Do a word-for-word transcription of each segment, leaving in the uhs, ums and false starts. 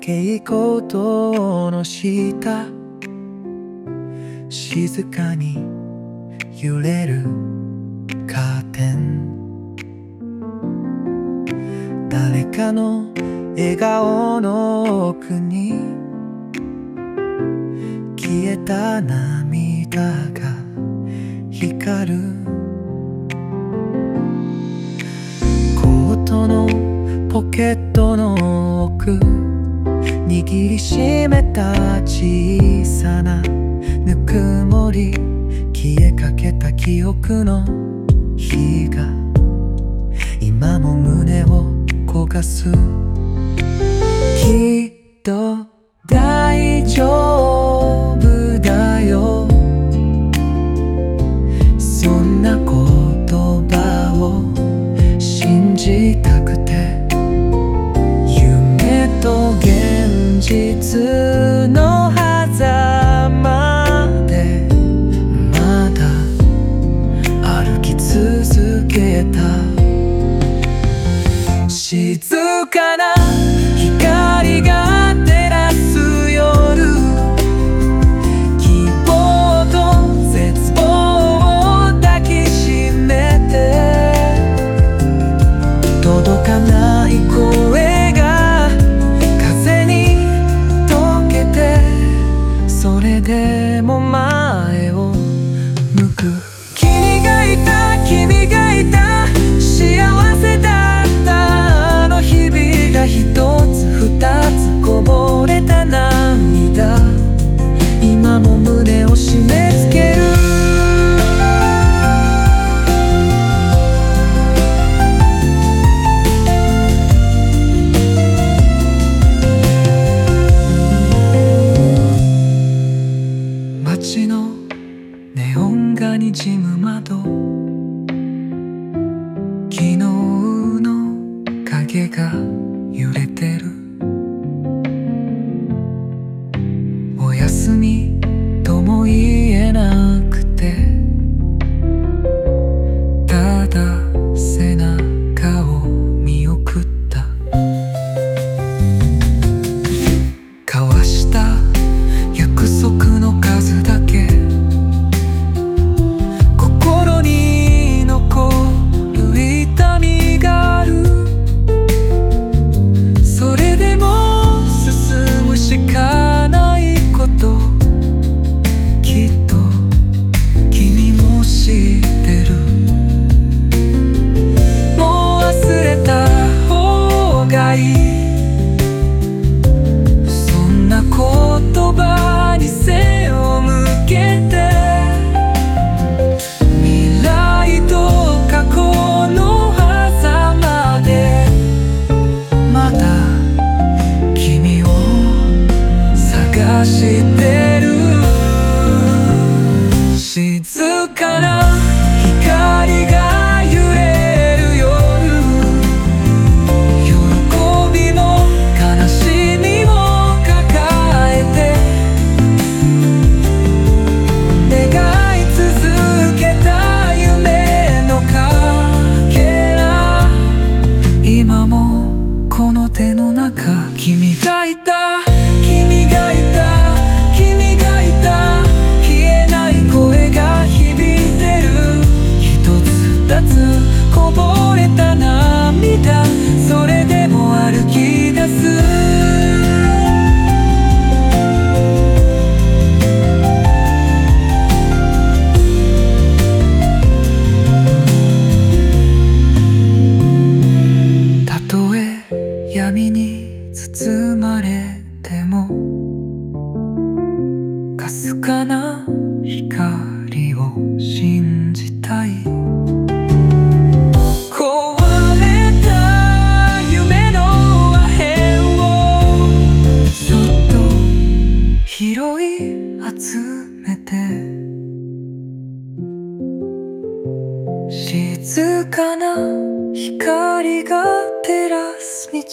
蛍光灯の下、静かに揺れるカーテン、誰かの笑顔の奥に消えた涙が光る。コートのポケットの奥、握りしめた小さなぬくもり、消えかけた記憶の火が今も胸を焦がす。きっと大丈夫だよ、そんな言葉を信じたくて、夢と現実の狭間でまだ歩き続けた。静かな光が照らす夜、希望と絶望を抱きしめて、届かない声が風に溶けて、それでも前を向く。君がいた君がいた、幸せだったあの日々が一つ二つこぼれた涙、今も胸を締め付ける。街のネオンがにじむ窓、昨日の影が揺れてる。おやすみとも言えなくて、ただ背中を見送った。交わした約束の数だけ心に残る痛みがある。それでも進むしかないこと、きっと君も知ってる。もう忘れた方がいい、そんな言葉に背を向けて、未来と過去の狭間でまだ君を探してる。静かな光が揺れる夜、喜びも悲しみも抱えて、願い続けた夢のかけら、今もこの手の中。君がいた君がいた君がいた、消えない声が響いてる。一つ二つこぼれた涙、それでも歩き出す。たとえ闇に包まれても、かすかな光を信じたい。壊れた夢の破片をそっと拾い集めて、静かな光が照らす道、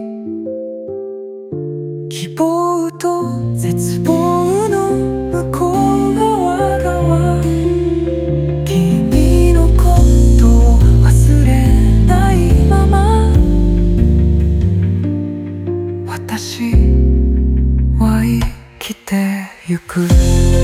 希望と絶望の向こう側側、君のことを忘れないまま、私ゆく